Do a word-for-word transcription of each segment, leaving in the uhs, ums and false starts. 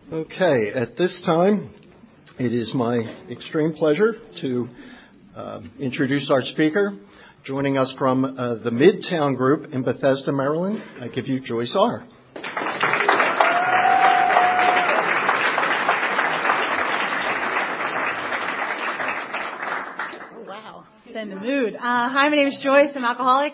Okay, at this time, it is my extreme pleasure to uh, introduce our speaker. Joining us from uh, the Midtown Group in Bethesda, Maryland, I give you Joyce R. Oh, wow. It's in the mood. Uh, hi, my name is Joyce. I'm alcoholic.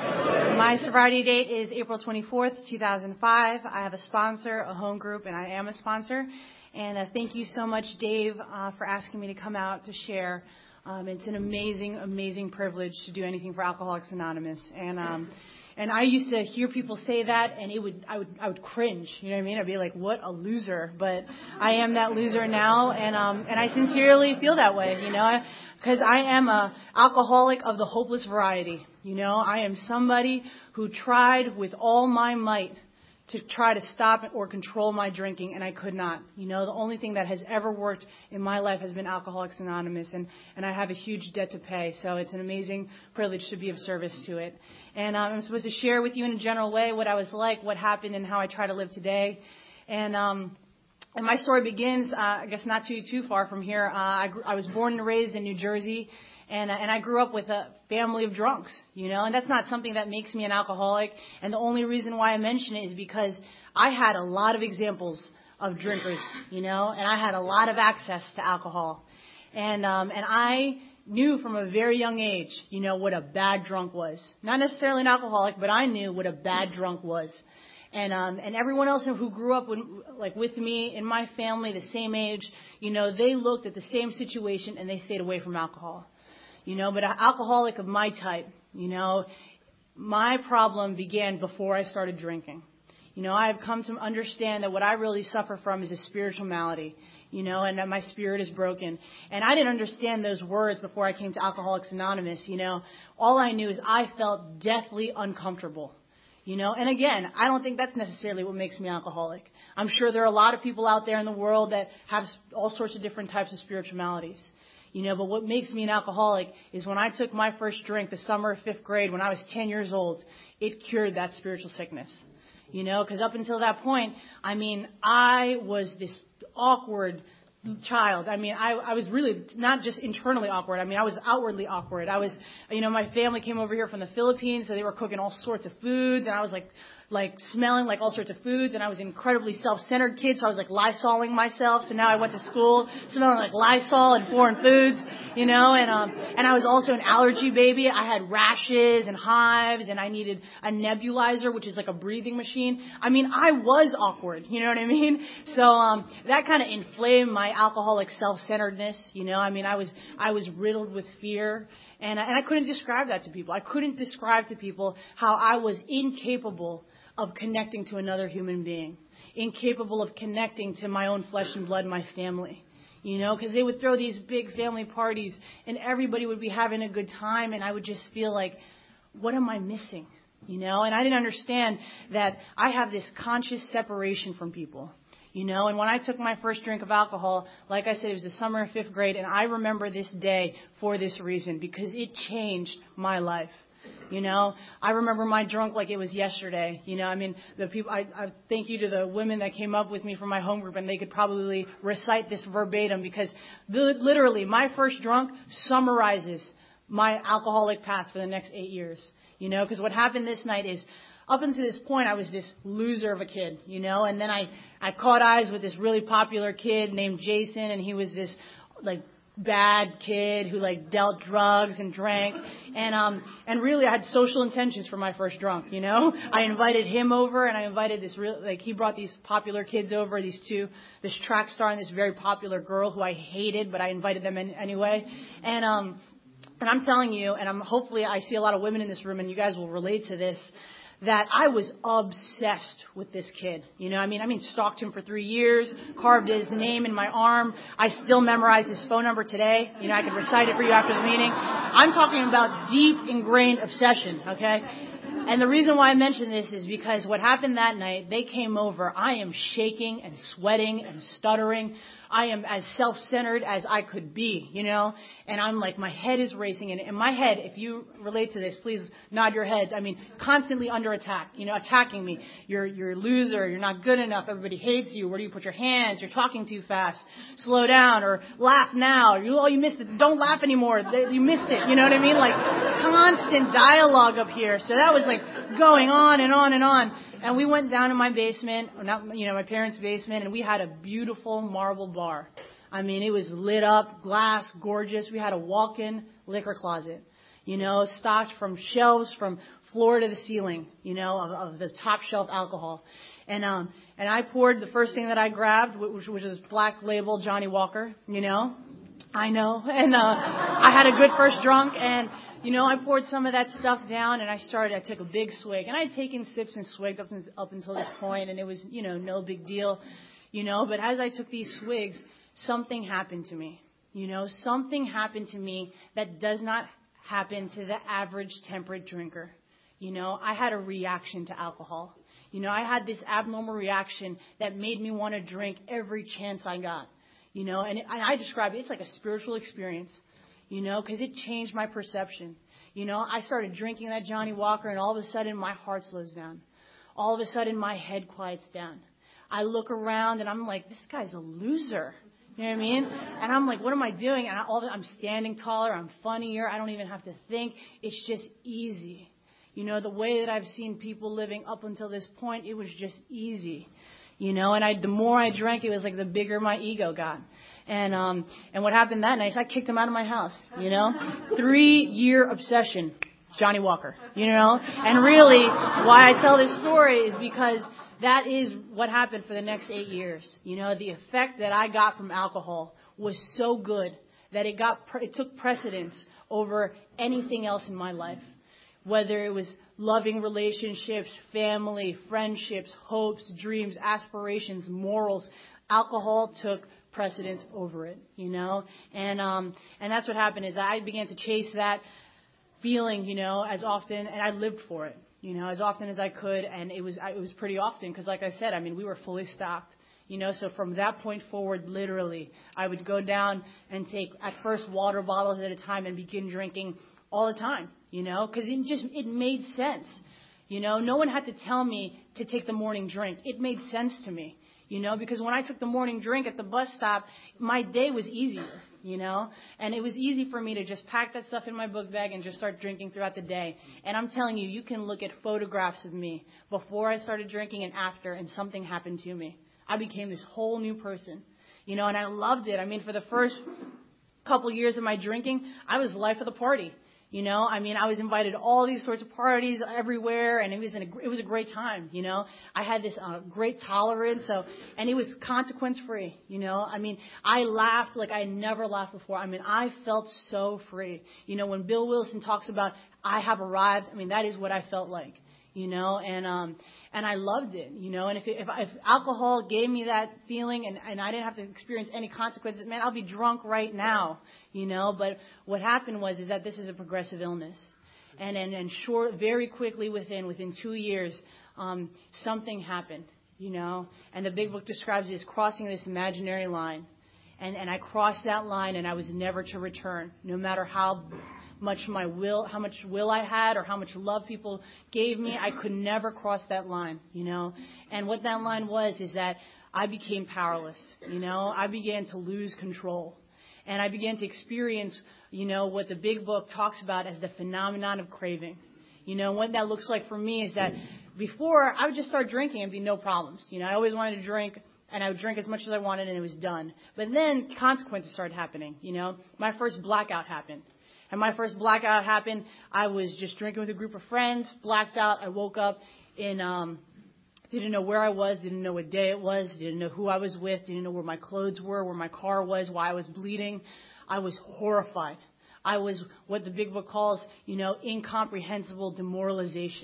My sobriety date is April twenty-fourth, two thousand five. I have a sponsor, a home group, and I am a sponsor. And uh, thank you so much, Dave, uh, for asking me to come out to share. Um, it's an amazing, amazing privilege to do anything for Alcoholics Anonymous. And um, and I used to hear people say that, and it would I would I would cringe. You know what I mean? I'd be like, "What a loser!" But I am that loser now, and um, and I sincerely feel that way. You know, because I, I am a alcoholic of the hopeless variety. You know, I am somebody who tried with all my might to try to stop or control my drinking, and I could not. You know, the only thing that has ever worked in my life has been Alcoholics Anonymous, and, and I have a huge debt to pay, so it's an amazing privilege to be of service to it. And um, I'm supposed to share with you in a general way what I was like, what happened, and how I try to live today. And um, and my story begins, uh, I guess not too, too far from here. Uh, I, grew, I was born and raised in New Jersey. And, uh, and I grew up with a family of drunks, you know, and that's not something that makes me an alcoholic. And the only reason why I mention it is because I had a lot of examples of drinkers, you know, and I had a lot of access to alcohol. And, um, and I knew from a very young age, you know, what a bad drunk was. Not necessarily an alcoholic, but I knew what a bad drunk was. And, um, and everyone else who grew up when, like with me in my family, the same age, you know, they looked at the same situation and they stayed away from alcohol. You know, but an alcoholic of my type, you know, my problem began before I started drinking. You know, I've come to understand that what I really suffer from is a spiritual malady, you know, and that my spirit is broken. And I didn't understand those words before I came to Alcoholics Anonymous, you know. All I knew is I felt deathly uncomfortable, you know. And again, I don't think that's necessarily what makes me alcoholic. I'm sure there are a lot of people out there in the world that have all sorts of different types of spiritual maladies. You know, but what makes me an alcoholic is when I took my first drink the summer of fifth grade when I was ten years old, it cured that spiritual sickness. You know, because up until that point, I mean, I was this awkward child. I mean, I, I was really not just internally awkward. I mean, I was outwardly awkward. I was, you know, my family came over here from the Philippines, so they were cooking all sorts of foods, and I was like, like smelling like all sorts of foods, and I was an incredibly self-centered kid, so I was like Lysoling myself. So now I went to school smelling like Lysol and foreign foods, you know, and um, and I was also an allergy baby. I had rashes and hives, and I needed a nebulizer, which is like a breathing machine. I mean, I was awkward, you know what I mean? So um, that kind of inflamed my alcoholic self-centeredness, you know. I mean, I was I was riddled with fear. And I, and I couldn't describe that to people. I couldn't describe to people how I was incapable of connecting to another human being, incapable of connecting to my own flesh and blood, my family, you know, because they would throw these big family parties and everybody would be having a good time, and I would just feel like, what am I missing, you know? And I didn't understand that I have this conscious separation from people. You know, and when I took my first drink of alcohol, like I said, it was the summer of fifth grade, and I remember this day for this reason, because it changed my life. You know, I remember my drunk like it was yesterday. You know, I mean, the people, I, I thank you to the women that came up with me from my home group, and they could probably recite this verbatim, because the, literally my first drunk summarizes my alcoholic path for the next eight years. You know, because what happened this night is, up until this point, I was this loser of a kid, you know, and then I, I caught eyes with this really popular kid named Jason, and he was this, like, bad kid who, like, dealt drugs and drank, and um, and really I had social intentions for my first drunk, you know. I invited him over, and I invited this real, like, he brought these popular kids over, these two, this track star and this very popular girl who I hated, but I invited them in anyway, and um, and I'm telling you, and I'm hopefully I see a lot of women in this room, and you guys will relate to this, that I was obsessed with this kid. You know, I mean, I mean, stalked him for three years, carved his name in my arm. I still memorize his phone number today. You know, I could recite it for you after the meeting. I'm talking about deep ingrained obsession, okay? And the reason why I mention this is because what happened that night, they came over. I am shaking and sweating and stuttering. I am as self-centered as I could be, you know, and I'm like, my head is racing. And in my head, if you relate to this, please nod your heads. I mean, constantly under attack, you know, attacking me. You're, you're a loser. You're not good enough. Everybody hates you. Where do you put your hands? You're talking too fast. Slow down or laugh now. You, oh, you missed it. Don't laugh anymore. You missed it. You know what I mean? Like constant dialogue up here. So that was like going on and on and on. And we went down in my basement, or not, you know, my parents' basement, and we had a beautiful marble bar. I mean, it was lit up, glass, gorgeous. We had a walk-in liquor closet, you know, stocked from shelves from floor to the ceiling, you know, of, of the top shelf alcohol. And um, and I poured the first thing that I grabbed, which, which was Black Label Johnny Walker, you know. I know. And uh, I had a good first drunk, and you know, I poured some of that stuff down, and I started, I took a big swig. And I had taken sips and swigged up, up until this point, and it was, you know, no big deal, you know. But as I took these swigs, something happened to me, you know. Something happened to me that does not happen to the average temperate drinker. You know, I had a reaction to alcohol. You know, I had this abnormal reaction that made me want to drink every chance I got, you know. And, it, and I describe it, it's like a spiritual experience. You know, because it changed my perception. You know, I started drinking that Johnny Walker, and all of a sudden my heart slows down. All of a sudden my head quiets down. I look around, and I'm like, this guy's a loser. You know what I mean? And I'm like, what am I doing? And I, all the, I'm standing taller. I'm funnier. I don't even have to think. It's just easy. You know, the way that I've seen people living up until this point, it was just easy. You know, and I, the more I drank, it was like the bigger my ego got. And um and what happened that night is I kicked him out of my house, you know. Three-year obsession, Johnny Walker, you know. And really, why I tell this story is because that is what happened for the next eight years. You know, the effect that I got from alcohol was so good that it got it took precedence over anything else in my life. Whether it was loving relationships, family, friendships, hopes, dreams, aspirations, morals, alcohol took precedence over it, you know, and um, and that's what happened is I began to chase that feeling, you know, as often, and I lived for it, you know, as often as I could, and it was it was pretty often because, like I said, I mean, we were fully stocked, you know, so from that point forward, literally, I would go down and take at first water bottles at a time and begin drinking all the time, you know, because it just it made sense, you know, no one had to tell me to take the morning drink, it made sense to me. You know, because when I took the morning drink at the bus stop, my day was easier, you know, and it was easy for me to just pack that stuff in my book bag and just start drinking throughout the day. And I'm telling you, you can look at photographs of me before I started drinking and after, and something happened to me. I became this whole new person, you know, and I loved it. I mean, for the first couple years of my drinking, I was the life of the party. You know, I mean, I was invited to all these sorts of parties everywhere, and it was in a, it was a great time. You know, I had this uh, great tolerance, so and it was consequence free. You know, I mean, I laughed like I never laughed before. I mean, I felt so free. You know, when Bill Wilson talks about I have arrived, I mean, that is what I felt like. You know, and um, and I loved it. You know, and if if, if alcohol gave me that feeling, and, and I didn't have to experience any consequences, man, I'll be drunk right now. You know, but what happened was is that this is a progressive illness, and and and short, very quickly within within two years, um, something happened. You know, and the Big Book describes it as crossing this imaginary line, and and I crossed that line, and I was never to return, no matter how much my will, how much will I had, or how much love people gave me. I could never cross that line. You know, and what that line was is that I became powerless. You know, I began to lose control. And I began to experience, you know, what the Big Book talks about as the phenomenon of craving. You know, what that looks like for me is that before I would just start drinking and be no problems. You know, I always wanted to drink, and I would drink as much as I wanted, and it was done. But then consequences started happening. You know, my first blackout happened. And my first blackout happened, I was just drinking with a group of friends, blacked out. I woke up in, um, didn't know where I was, didn't know what day it was, didn't know who I was with, didn't know where my clothes were, where my car was, why I was bleeding. I was horrified. I was what the Big Book calls, you know, incomprehensible demoralization.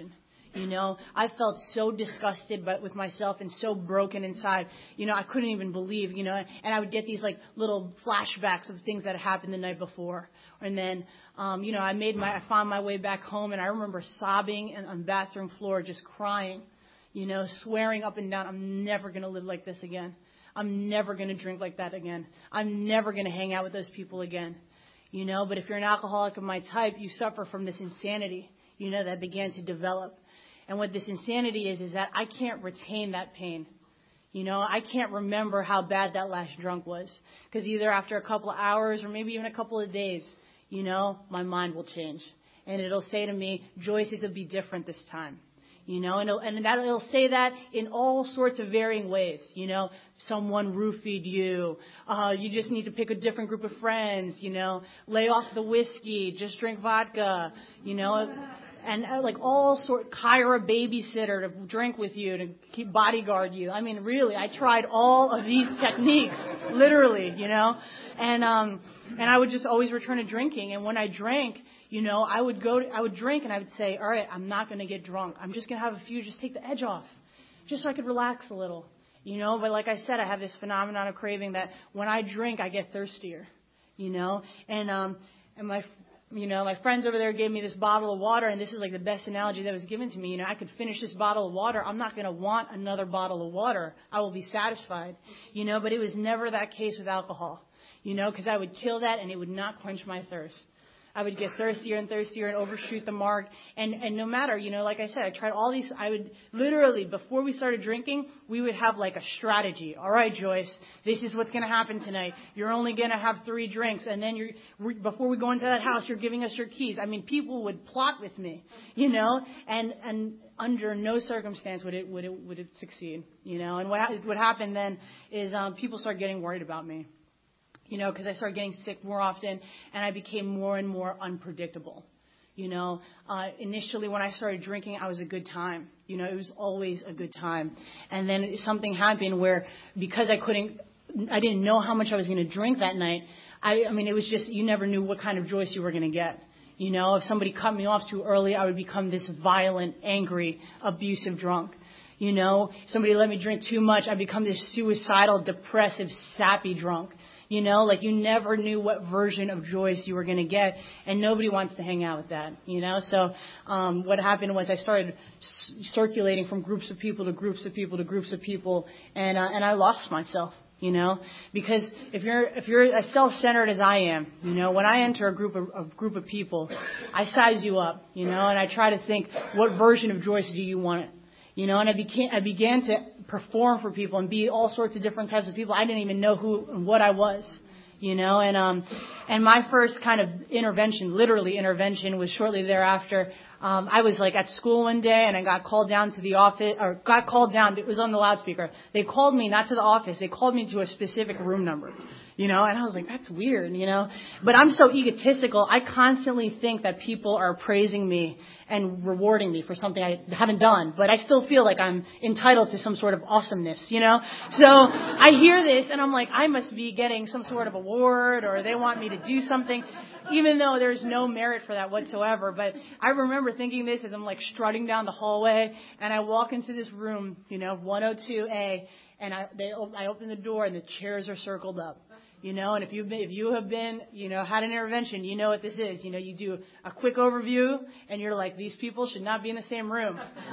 You know, I felt so disgusted but with myself and so broken inside. You know, I couldn't even believe, you know, and I would get these like little flashbacks of things that had happened the night before. And then, um, you know, I made my, I found my way back home, and I remember sobbing and on the bathroom floor, just crying, you know, swearing up and down, I'm never going to live like this again. I'm never going to drink like that again. I'm never going to hang out with those people again. You know, but if you're an alcoholic of my type, you suffer from this insanity, you know, that began to develop. And what this insanity is, is that I can't retain that pain. You know, I can't remember how bad that last drunk was. Because either after a couple of hours or maybe even a couple of days, you know, my mind will change. And it'll say to me, Joyce, it'll be different this time. You know, and it'll, and that, it'll say that in all sorts of varying ways. You know, someone roofied you. Uh, you just need to pick a different group of friends. You know, lay off the whiskey. Just drink vodka. You know, and uh, like all sort, hire a babysitter to drink with you, to keep bodyguard you. I mean, really, I tried all of these techniques, literally, you know, and um, and I would just always return to drinking. And when I drank, you know, I would go, to, I would drink, and I would say, all right, I'm not going to get drunk. I'm just going to have a few, just take the edge off, just so I could relax a little, you know. But like I said, I have this phenomenon of craving that when I drink, I get thirstier, you know, and um, and my. You know, my friends over there gave me this bottle of water, and this is like the best analogy that was given to me. You know, I could finish this bottle of water. I'm not going to want another bottle of water. I will be satisfied, you know, but it was never that case with alcohol, you know, because I would kill that and it would not quench my thirst. I would get thirstier and thirstier and overshoot the mark. And, and no matter, you know, like I said, I tried all these. I would literally, before we started drinking, we would have like a strategy. All right, Joyce, this is what's going to happen tonight. You're only going to have three drinks. And then you're, before we go into that house, you're giving us your keys. I mean, people would plot with me, you know, and, and under no circumstance would it, would it, would it succeed, you know. And what, what happened then is um, people started getting worried about me. You know, because I started getting sick more often, and I became more and more unpredictable. You know, uh, initially when I started drinking, I was a good time. You know, it was always a good time. And then something happened where, because I couldn't, I didn't know how much I was going to drink that night. I, I mean, it was just, you never knew what kind of Joyce you were going to get. You know, if somebody cut me off too early, I would become this violent, angry, abusive drunk. You know, somebody let me drink too much, I'd become this suicidal, depressive, sappy drunk. You know, like you never knew what version of Joyce you were going to get, and nobody wants to hang out with that, you know. So um, what happened was I started c- circulating from groups of people to groups of people to groups of people, and uh, and I lost myself, you know, because if you're if you're as self-centered as I am, you know, when I enter a group of a group of people, I size you up, you know, and I try to think, what version of Joyce do you want? You know, and I began, I began to perform for people and be all sorts of different types of people. I didn't even know who and what I was, you know, and um, and my first kind of intervention, literally intervention, was shortly thereafter. Um, I was like at school one day, and I got called down to the office, or got called down. It was on the loudspeaker. They called me not to the office. They called me to a specific room number, you know, and I was like, that's weird, you know. But I'm so egotistical. I constantly think that people are praising me and rewarding me for something I haven't done, but I still feel like I'm entitled to some sort of awesomeness, you know? So I hear this, and I'm like, I must be getting some sort of award, or they want me to do something, even though there's no merit for that whatsoever. But I remember thinking this as I'm like strutting down the hallway, and I walk into this room, you know, one oh two A, and I, they, I open the door, and the chairs are circled up. You know, and if you've been, if you have been, you know, had an intervention, you know what this is. You know, you do a quick overview, and you're like, these people should not be in the same room.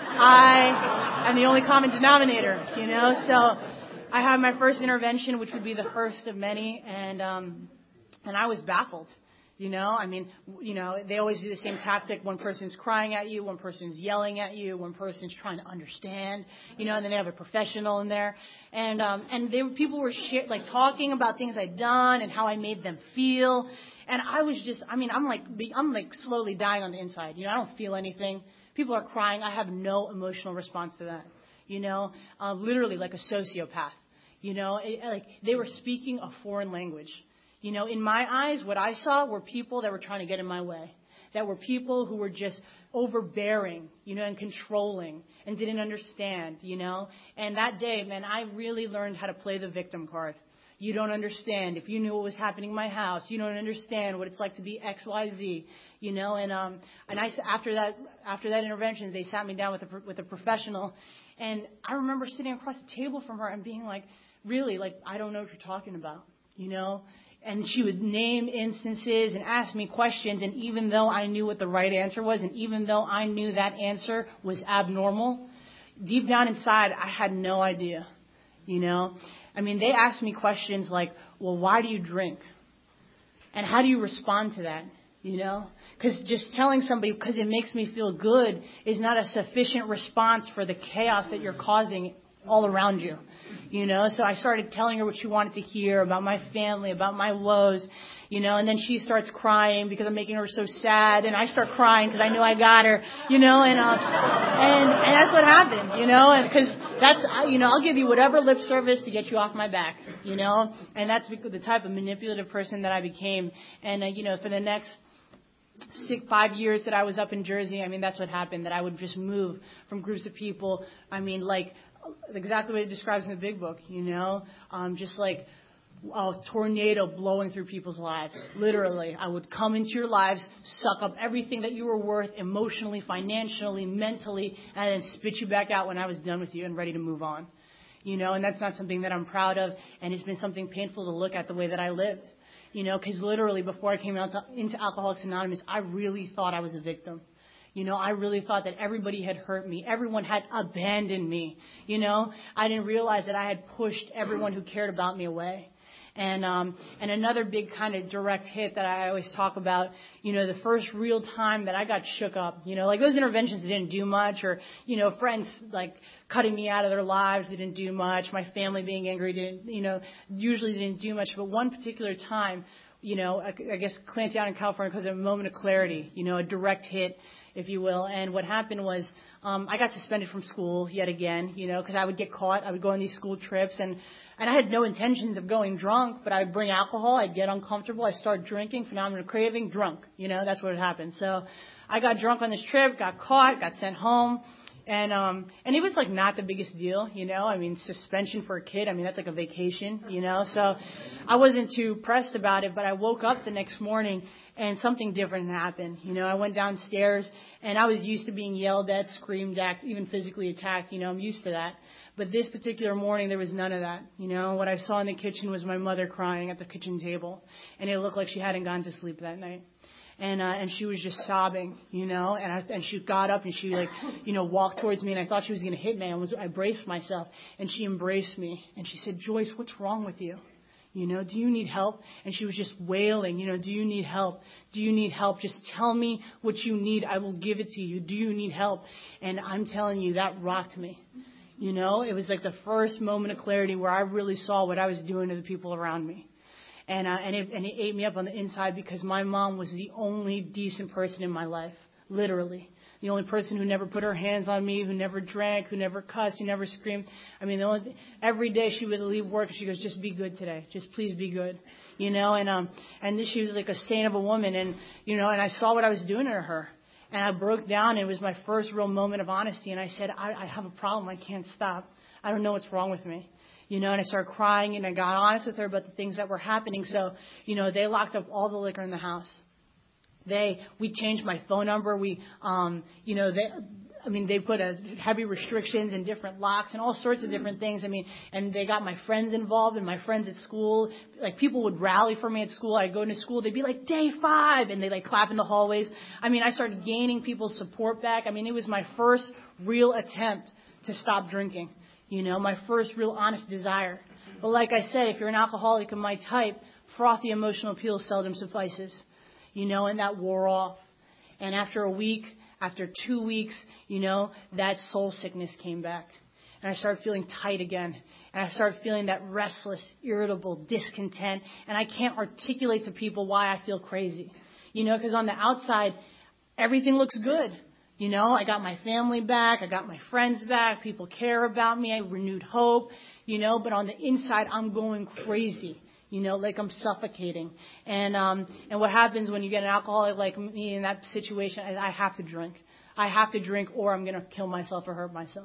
I am the only common denominator, you know. So I had my first intervention, which would be the first of many, and um, and I was baffled. You know, I mean, you know, they always do the same tactic. One person's crying at you, one person's yelling at you, one person's trying to understand, you know, and then they have a professional in there. And um, and they, people were share, like talking about things I'd done and how I made them feel. And I was just, I mean, I'm like, I'm like slowly dying on the inside. You know, I don't feel anything. People are crying. I have no emotional response to that. You know, uh, literally like a sociopath. You know, it, like they were speaking a foreign language. You know, in my eyes, what I saw were people that were trying to get in my way, that were people who were just overbearing, you know, and controlling and didn't understand, you know. And that day, man, I really learned how to play the victim card. You don't understand. If you knew what was happening in my house, you don't understand what it's like to be X, Y, Z. You know, and um, and I after that after that intervention, they sat me down with a with a professional, and I remember sitting across the table from her and being like, really, like, I don't know what you're talking about, you know. And she would name instances and ask me questions, and even though I knew what the right answer was, and even though I knew that answer was abnormal, deep down inside, I had no idea, you know. I mean, they asked me questions like, well, why do you drink? And how do you respond to that, you know? Because just telling somebody because it makes me feel good is not a sufficient response for the chaos that you're causing all around you, you know? So I started telling her what she wanted to hear about my family, about my woes, you know, and then she starts crying because I'm making her so sad, and I start crying because I knew I got her, you know, and, uh, and, and that's what happened, you know, and because that's, you know, I'll give you whatever lip service to get you off my back, you know, and that's the type of manipulative person that I became. And, uh, you know, for the next six, five years that I was up in Jersey, I mean, that's what happened, that I would just move from groups of people, I mean, like, exactly what it describes in the big book, you know, um, just like a tornado blowing through people's lives. Literally, I would come into your lives, suck up everything that you were worth emotionally, financially, mentally, and then spit you back out when I was done with you and ready to move on. You know, and that's not something that I'm proud of, and it's been something painful to look at the way that I lived. You know, because literally before I came out to, into Alcoholics Anonymous, I really thought I was a victim. You know, I really thought that everybody had hurt me. Everyone had abandoned me. You know, I didn't realize that I had pushed everyone who cared about me away. And um, and another big kind of direct hit that I always talk about, you know, the first real time that I got shook up, you know, like those interventions didn't do much, or, you know, friends like cutting me out of their lives didn't do much. My family being angry didn't, you know, usually didn't do much. But one particular time, you know, I, I guess Clancy out in California, because of a moment of clarity, you know, a direct hit, if you will. And what happened was um, I got suspended from school yet again, you know, because I would get caught. I would go on these school trips, and And I had no intentions of going drunk, but I would bring alcohol. I'd get uncomfortable. I'd start drinking, phenomenal craving, drunk. You know, that's what had happened. So I got drunk on this trip, got caught, got sent home. And um, and it was like not the biggest deal, you know. I mean, suspension for a kid, I mean, that's like a vacation, you know. So I wasn't too pressed about it, but I woke up the next morning and something different happened. You know, I went downstairs, and I was used to being yelled at, screamed at, even physically attacked. You know, I'm used to that. But this particular morning, there was none of that. You know, what I saw in the kitchen was my mother crying at the kitchen table, and it looked like she hadn't gone to sleep that night. And uh, and she was just sobbing, you know, and I, and she got up and she, like, you know, walked towards me, and I thought she was going to hit me. I was I braced myself, and she embraced me, and she said, "Joyce, what's wrong with you? You know, do you need help?" And she was just wailing, you know, "Do you need help? Do you need help? Just tell me what you need. I will give it to you. Do you need help?" And I'm telling you, that rocked me. You know, it was like the first moment of clarity where I really saw what I was doing to the people around me. And, uh, and, it, and it ate me up on the inside, because my mom was the only decent person in my life, literally. The only person who never put her hands on me, who never drank, who never cussed, who never screamed. I mean, the only th- every day she would leave work and she goes, "Just be good today. Just please be good." You know, and um, and she was like a saint of a woman. And, you know, and I saw what I was doing to her. And I broke down. It was my first real moment of honesty. And I said, I, I have a problem. I can't stop. I don't know what's wrong with me. You know, and I started crying, and I got honest with her about the things that were happening. So, you know, they locked up all the liquor in the house. They, we changed my phone number. We, um, you know, they, I mean, they put a heavy restrictions and different locks and all sorts of different things. I mean, and they got my friends involved, and my friends at school. Like, people would rally for me at school. I'd go into school. They'd be like, "Day five," and they like clap in the hallways. I mean, I started gaining people's support back. I mean, it was my first real attempt to stop drinking. You know, my first real honest desire. But like I said, if you're an alcoholic of my type, frothy emotional appeal seldom suffices. You know, and that wore off. And after a week, after two weeks, you know, that soul sickness came back. And I started feeling tight again. And I started feeling that restless, irritable discontent. And I can't articulate to people why I feel crazy. You know, because on the outside, everything looks good. You know, I got my family back. I got my friends back. People care about me. I renewed hope. You know, but on the inside, I'm going crazy. You know, like I'm suffocating. And um, and what happens when you get an alcoholic like me in that situation is I have to drink. I have to drink, or I'm going to kill myself or hurt myself.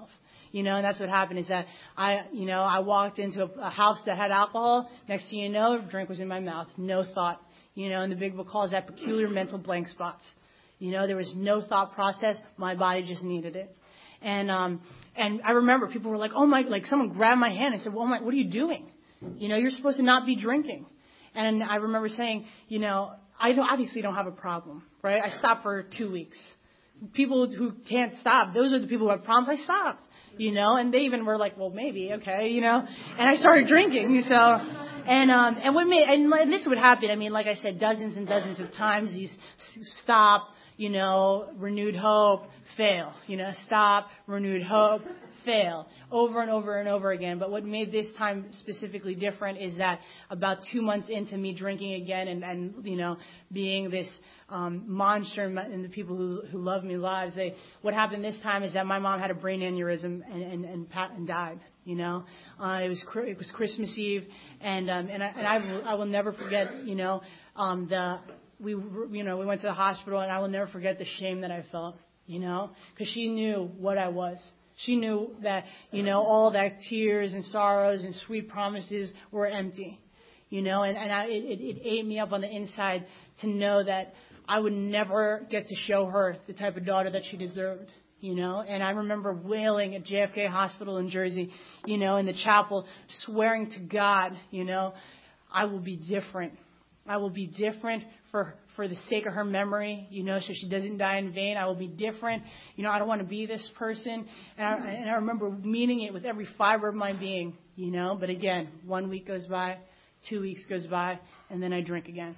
You know, and that's what happened is that I, you know, I walked into a, a house that had alcohol. Next thing you know, a drink was in my mouth. No thought. You know, and the Big Book calls that peculiar mental blank spots. You know, there was no thought process. My body just needed it. And, um, and I remember people were like, oh my, like someone grabbed my hand and said, well, my, what are you doing? You know, you're supposed to not be drinking. And I remember saying, you know, I don't, obviously don't have a problem, right? I stopped for two weeks. People who can't stop, those are the people who have problems. I stopped, you know, and they even were like, well, maybe, okay, you know, and I started drinking. So, and, um, and what made, and, and this would happen. I mean, like I said, dozens and dozens of times, these stop, you know, renewed hope, fail, you know, stop, renewed hope, fail, over and over and over again. But what made this time specifically different is that about two months into me drinking again and, and you know, being this um, monster in, my, in the people who, who love me lives, they, what happened this time is that my mom had a brain aneurysm and, and, and, and died. You know, uh, it was it was Christmas Eve, and um, and I and I will, I will never forget. You know, um, the we you know we went to the hospital, and I will never forget the shame that I felt. You know, because she knew what I was. She knew that, you know, all that tears and sorrows and sweet promises were empty, you know, and, and I, it, it ate me up on the inside to know that I would never get to show her the type of daughter that she deserved, you know. And I remember wailing at J F K Hospital in Jersey, you know, in the chapel, swearing to God, you know, I will be different. I will be different for for the sake of her memory, you know, so she doesn't die in vain. I will be different. You know, I don't want to be this person. And I, and I remember meaning it with every fiber of my being, you know. But again, one week goes by, two weeks goes by, and then I drink again.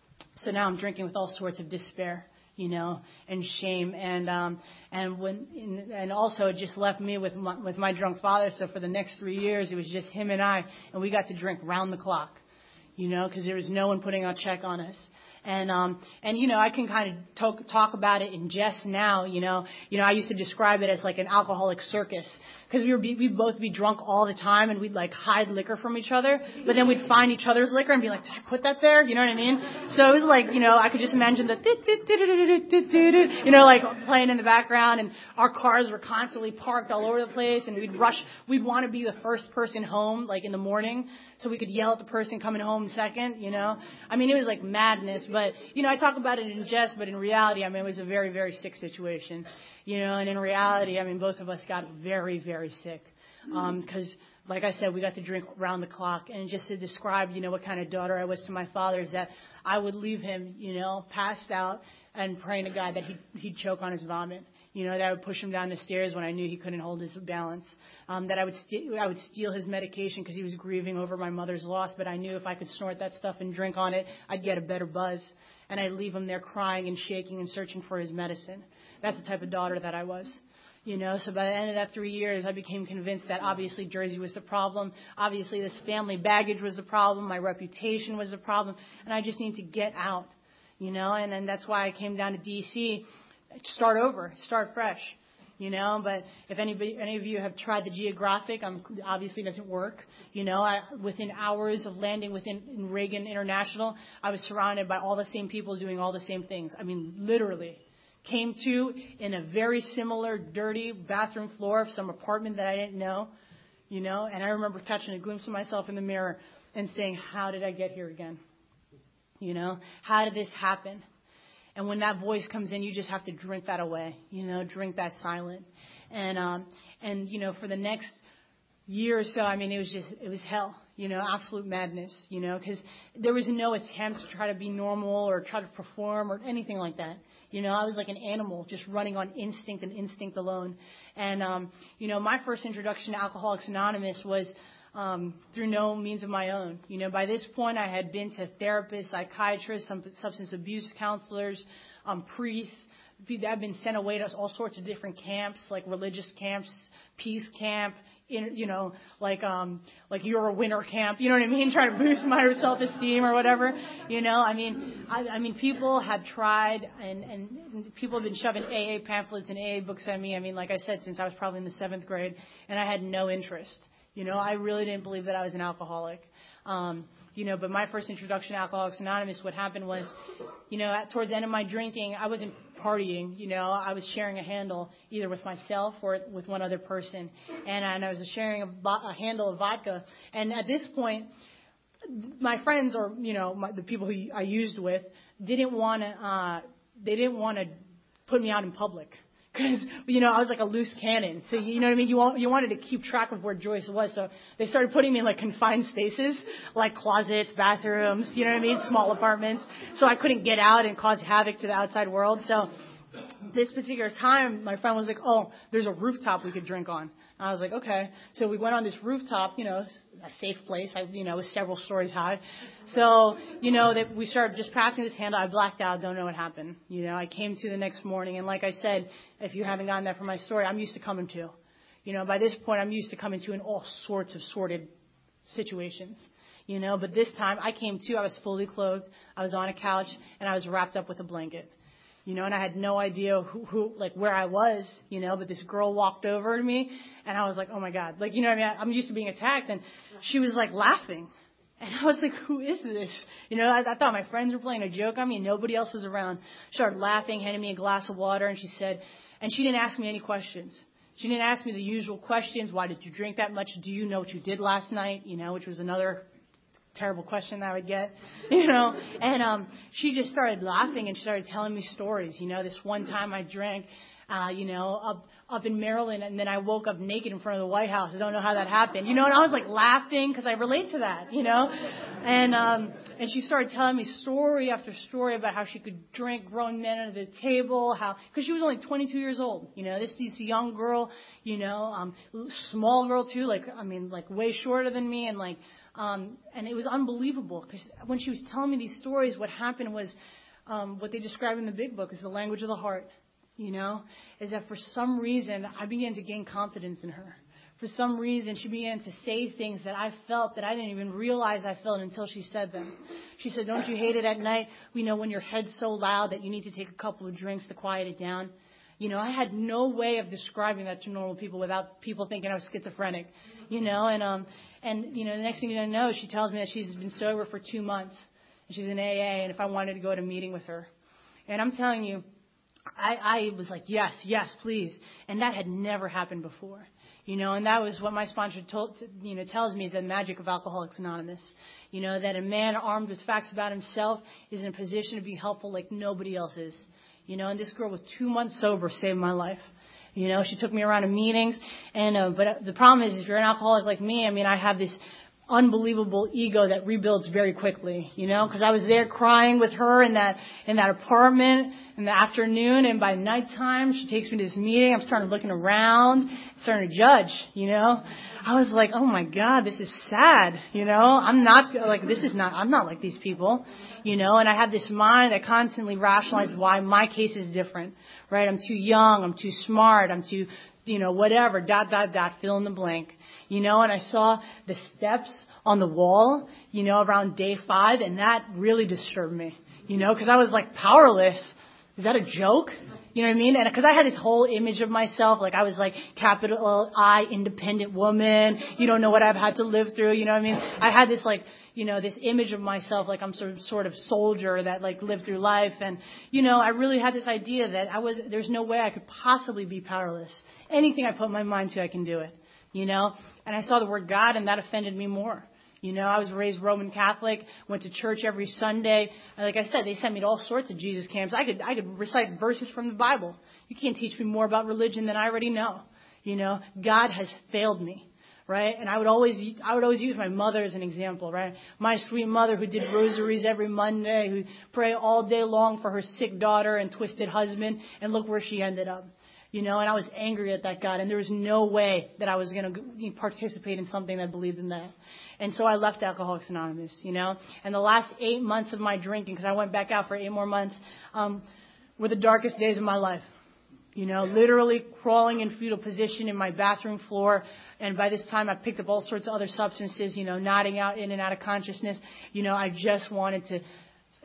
So now I'm drinking with all sorts of despair, you know, and shame. And um, and when and also it just left me with my, with my drunk father. So for the next three years, it was just him and I, and we got to drink round the clock, you know, because there was no one putting a check on us. And, um, and, you know, I can kind of talk, talk about it in jest now, you know, you know, I used to describe it as like an alcoholic circus because we were, be, we'd both be drunk all the time and we'd like hide liquor from each other, but then we'd find each other's liquor and be like, did I put that there? You know what I mean? So it was like, you know, I could just imagine the, you know, like playing in the background, and our cars were constantly parked all over the place, and we'd rush, we'd want to be the first person home, like in the morning, so we could yell at the person coming home second, you know. I mean, it was like madness, but, you know, I talk about it in jest, but in reality, I mean, it was a very, very sick situation, you know, and in reality, I mean, both of us got very, very sick, um, because, like I said, we got to drink round the clock, and just to describe, you know, what kind of daughter I was to my father is that I would leave him, you know, passed out and praying to God that he'd, he'd choke on his vomit. You know, that I would push him down the stairs when I knew he couldn't hold his balance. Um, that I would st- I would steal his medication because he was grieving over my mother's loss, but I knew if I could snort that stuff and drink on it, I'd get a better buzz. And I'd leave him there crying and shaking and searching for his medicine. That's the type of daughter that I was. You know, so by the end of that three years, I became convinced that obviously Jersey was the problem. Obviously, this family baggage was the problem. My reputation was the problem. And I just need to get out, you know, and, and that's why I came down to D C Start over, start fresh, you know. But if anybody, any of you have tried the Geographic, um, obviously it doesn't work. You know, I, within hours of landing within in Reagan International, I was surrounded by all the same people doing all the same things. I mean, literally. Came to in a very similar dirty bathroom floor of some apartment that I didn't know, you know. And I remember catching a glimpse of myself in the mirror and saying, how did I get here again? You know, how did this happen? And when that voice comes in, you just have to drink that away, you know, drink that silent. And, um, and, you know, for the next year or so, I mean, it was just, it was hell, you know, absolute madness, you know, because there was no attempt to try to be normal or try to perform or anything like that. You know, I was like an animal just running on instinct and instinct alone. And, um, you know, my first introduction to Alcoholics Anonymous was Um, through no means of my own. You know, by this point, I had been to therapists, psychiatrists, some substance abuse counselors, um, priests. I've been sent away to all sorts of different camps, like religious camps, peace camp, in, you know, like um, like you're a winner camp. You know what I mean? Trying to boost my self-esteem or whatever. You know, I mean, I, I mean, people have tried, and, and people have been shoving A A pamphlets and A A books at me. I mean, like I said, since I was probably in the seventh grade, and I had no interest. You know, I really didn't believe that I was an alcoholic. Um, you know, but my first introduction to Alcoholics Anonymous, what happened was, you know, at, towards the end of my drinking, I wasn't partying, you know, I was sharing a handle either with myself or with one other person. And, and I was sharing a, a handle of vodka. And at this point, my friends or, you know, my, the people who I used with didn't want to, uh, they didn't want to put me out in public. Because, you know, I was like a loose cannon. So, you know what I mean? You want, you wanted to keep track of where Joyce was. So they started putting me in like confined spaces, like closets, bathrooms, you know what I mean? Small apartments. So I couldn't get out and cause havoc to the outside world. So this particular time, my friend was like, oh, there's a rooftop we could drink on. I was like, okay. So we went on this rooftop, you know, a safe place. I, you know, it was several stories high. So, you know, that we started just passing this handle. I blacked out. Don't know what happened. You know, I came to the next morning. And like I said, if you haven't gotten that from my story, I'm used to coming to. You know, by this point, I'm used to coming to in all sorts of sordid situations. You know, but this time I came to, I was fully clothed. I was on a couch and I was wrapped up with a blanket. You know, and I had no idea who, who, like, where I was, you know, but this girl walked over to me, and I was like, oh, my God. Like, you know what I mean? I'm used to being attacked, and she was, like, laughing. And I was like, who is this? You know, I, I thought my friends were playing a joke on me, and nobody else was around. She started laughing, handed me a glass of water, and she said, and she didn't ask me any questions. She didn't ask me the usual questions. Why did you drink that much? Do you know what you did last night? You know, which was another terrible question that I would get, you know, and um, she just started laughing and she started telling me stories. You know, this one time I drank, uh, you know, up up in Maryland, and then I woke up naked in front of the White House. I don't know how that happened, you know, and I was like laughing because I relate to that, you know, and um, and she started telling me story after story about how she could drink grown men under the table, how because she was only twenty-two years old, you know, this this young girl, you know, um, small girl too, like I mean, like way shorter than me, and like. Um, and it was unbelievable because when she was telling me these stories, what happened was um, what they describe in the big book is the language of the heart, you know, is that for some reason I began to gain confidence in her. For some reason she began to say things that I felt that I didn't even realize I felt until she said them. She said, don't you hate it at night, you know, when your head's so loud that you need to take a couple of drinks to quiet it down? You know, I had no way of describing that to normal people without people thinking I was schizophrenic, you know, and, um, and, you know, the next thing you know, she tells me that she's been sober for two months and she's in A A and if I wanted to go to a meeting with her. And I'm telling you, I, I was like, yes, yes, please. And that had never happened before, you know, and that was what my sponsor told, you know, tells me is the magic of Alcoholics Anonymous, you know, that a man armed with facts about himself is in a position to be helpful like nobody else is. You know, and this girl with two months sober saved my life. You know, she took me around to meetings. And, uh, but the problem is, if you're an alcoholic like me, I mean, I have this unbelievable ego that rebuilds very quickly, you know, because I was there crying with her in that, in that apartment in the afternoon. And by nighttime, she takes me to this meeting. I'm starting looking around, starting to judge, you know. I was like, oh my God, this is sad. You know, I'm not like, this is not, I'm not like these people, you know, and I have this mind that constantly rationalizes why my case is different, right? I'm too young. I'm too smart. I'm too, you know, whatever, dot, dot, dot, fill in the blank, you know, and I saw the steps on the wall, you know, around day five, and that really disturbed me, you know, because I was like powerless. Is that a joke? You know what I mean? And because I had this whole image of myself, like I was like capital I, independent woman. You don't know what I've had to live through. You know what I mean? I had this like, you know, this image of myself, like I'm sort of, sort of soldier that like lived through life. And, you know, I really had this idea that I was, there's no way I could possibly be powerless. Anything I put my mind to, I can do it, you know? And I saw the word God and that offended me more. You know, I was raised Roman Catholic, went to church every Sunday. And like I said, they sent me to all sorts of Jesus camps. I could, I could recite verses from the Bible. You can't teach me more about religion than I already know. You know, God has failed me, right? And I would always, I would always use my mother as an example, right? My sweet mother who did rosaries every Monday, who prayed all day long for her sick daughter and twisted husband. And look where she ended up. You know, and I was angry at that God, and there was no way that I was going to participate in something that believed in that. And so I left Alcoholics Anonymous, you know. And the last eight months of my drinking, because I went back out for eight more months, um, were the darkest days of my life. You know, literally crawling in fetal position in my bathroom floor. And by this time, I picked up all sorts of other substances, you know, nodding out in and out of consciousness. You know, I just wanted to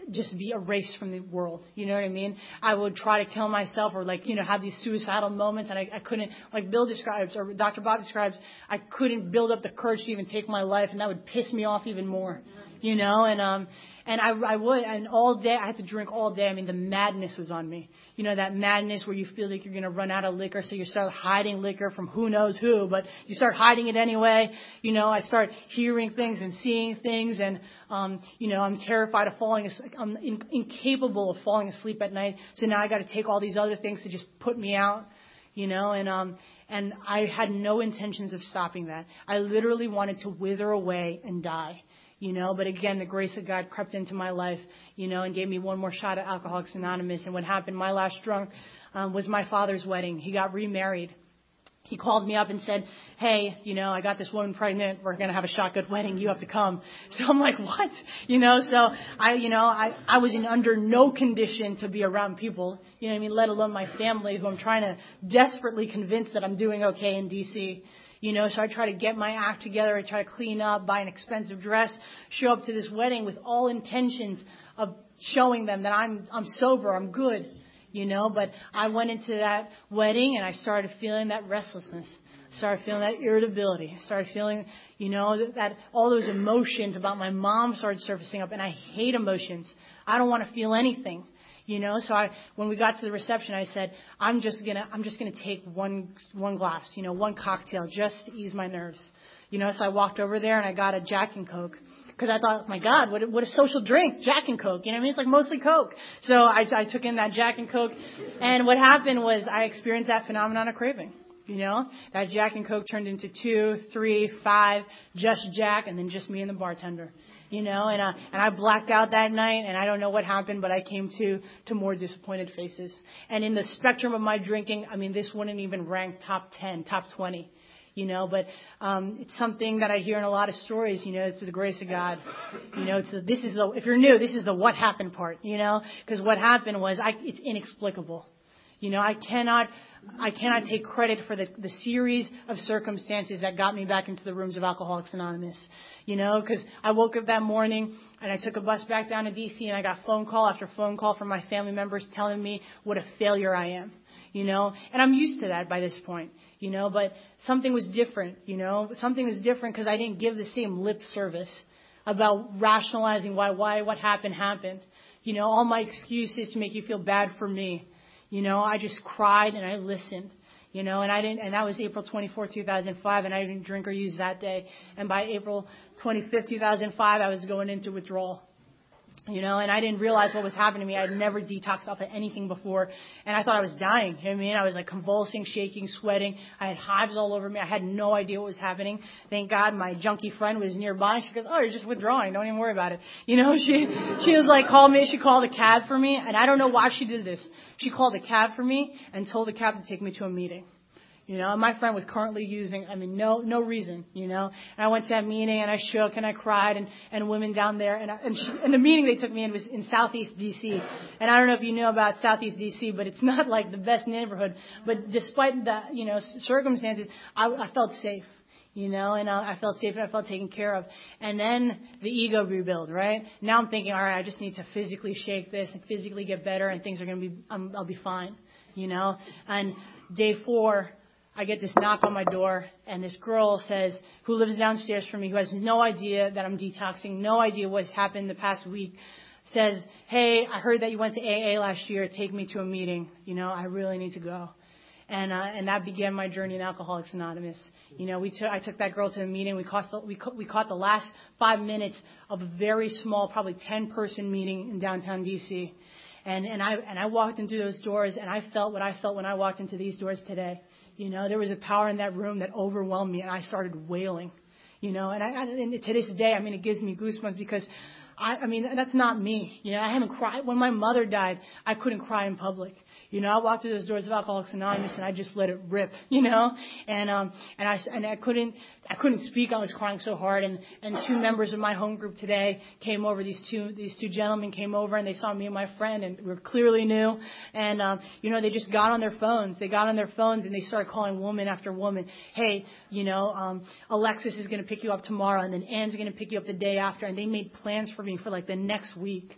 just be erased from the world. You know what I mean? I would try to kill myself or like, you know, have these suicidal moments and I, I couldn't, like Bill describes or Doctor Bob describes, I couldn't build up the courage to even take my life and that would piss me off even more, you know, and, um, and I, I would, and all day, I had to drink all day. I mean, the madness was on me. You know, that madness where you feel like you're going to run out of liquor, so you start hiding liquor from who knows who, but you start hiding it anyway. You know, I start hearing things and seeing things, and, um, you know, I'm terrified of falling asleep. I'm in, incapable of falling asleep at night, so now I got to take all these other things to just put me out, you know, and, um, and I had no intentions of stopping that. I literally wanted to wither away and die. You know, but again, the grace of God crept into my life, you know, and gave me one more shot at Alcoholics Anonymous. And what happened, my last drunk um, was my father's wedding. He got remarried. He called me up and said, hey, you know, I got this woman pregnant. We're going to have a shotgun wedding. You have to come. So I'm like, what? You know, so I, you know, I, I was in under no condition to be around people, you know what I mean, let alone my family who I'm trying to desperately convince that I'm doing okay in D C You know, so I try to get my act together. I try to clean up, buy an expensive dress, show up to this wedding with all intentions of showing them that I'm I'm sober, I'm good, you know. But I went into that wedding and I started feeling that restlessness, started feeling that irritability, started feeling, you know, that, that all those emotions about my mom started surfacing up. And I hate emotions. I don't want to feel anything. You know, so I, when we got to the reception, I said, I'm just gonna, I'm just gonna take one, one glass, you know, one cocktail just to ease my nerves. You know, so I walked over there and I got a Jack and Coke because I thought, my God, what a, what a social drink, Jack and Coke. You know what I mean? It's like mostly Coke. So I, I took in that Jack and Coke, and what happened was I experienced that phenomenon of craving. You know, that Jack and Coke turned into two, three, five, just Jack, and then just me and the bartender. You know, and uh, and I blacked out that night, and I don't know what happened, but I came to to more disappointed faces. And in the spectrum of my drinking, I mean, this wouldn't even rank top ten, top twenty. You know, but um, it's something that I hear in a lot of stories. You know, it's to the grace of God. You know, it's the, this is the if you're new, this is the what happened part. You know, because what happened was I, it's inexplicable. You know, I cannot, I cannot take credit for the, the series of circumstances that got me back into the rooms of Alcoholics Anonymous. You know, because I woke up that morning and I took a bus back down to D C and I got phone call after phone call from my family members telling me what a failure I am. You know, and I'm used to that by this point. You know, but something was different. You know, something was different because I didn't give the same lip service about rationalizing why, why, what happened happened. You know, all my excuses to make you feel bad for me. You know, I just cried and I listened, you know, and I didn't, and that was April twenty-fourth, two thousand five, and I didn't drink or use that day. And by April twenty-fifth, two thousand five, I was going into withdrawal, you know, and I didn't realize what was happening to me. I had never detoxed off of anything before, and I thought I was dying. You know what I mean, I was like convulsing, shaking, sweating. I had hives all over me. I had no idea what was happening. Thank God my junkie friend was nearby. She goes, oh, you're just withdrawing. Don't even worry about it. You know, she, she was like, call me. She called a cab for me, and I don't know why she did this. She called a cab for me and told the cab to take me to a meeting. You know, my friend was currently using, I mean, no, no reason, you know. And I went to that meeting and I shook and I cried and, and women down there. And, I, and, she, and the meeting they took me in was in Southeast D C. And I don't know if you know about Southeast D C, but it's not like the best neighborhood. But despite the, you know, circumstances, I, I felt safe, you know, and uh, I felt safe and I felt taken care of. And then the ego rebuild, right? Now I'm thinking, all right, I just need to physically shake this and physically get better and things are going to be, um, I'll be fine, you know. And day four, I get this knock on my door, and this girl says, who lives downstairs from me, who has no idea that I'm detoxing, no idea what's happened the past week, says, hey, I heard that you went to A A last year. Take me to a meeting. You know, I really need to go. And uh, and that began my journey in Alcoholics Anonymous. You know, we took I took that girl to a meeting. We caught the, we, ca- we caught the last five minutes of a very small, probably ten-person meeting in downtown D C. And and I and I walked into those doors, and I felt what I felt when I walked into these doors today. You know, there was a power in that room that overwhelmed me, and I started wailing. You know, and, I, and to this day, I mean, it gives me goosebumps because, I, I mean, that's not me. You know, I haven't cried. When my mother died, I couldn't cry in public. You know, I walked through those doors of Alcoholics Anonymous and I just let it rip. You know, and um, and I and I couldn't I couldn't speak. I was crying so hard. And and two members of my home group today came over. These two these two gentlemen came over and they saw me and my friend, and we were clearly new. And um, you know, they just got on their phones. They got on their phones and they started calling woman after woman. Hey, you know, um, Alexis is going to pick you up tomorrow, and then Ann's going to pick you up the day after. And they made plans for me for like the next week.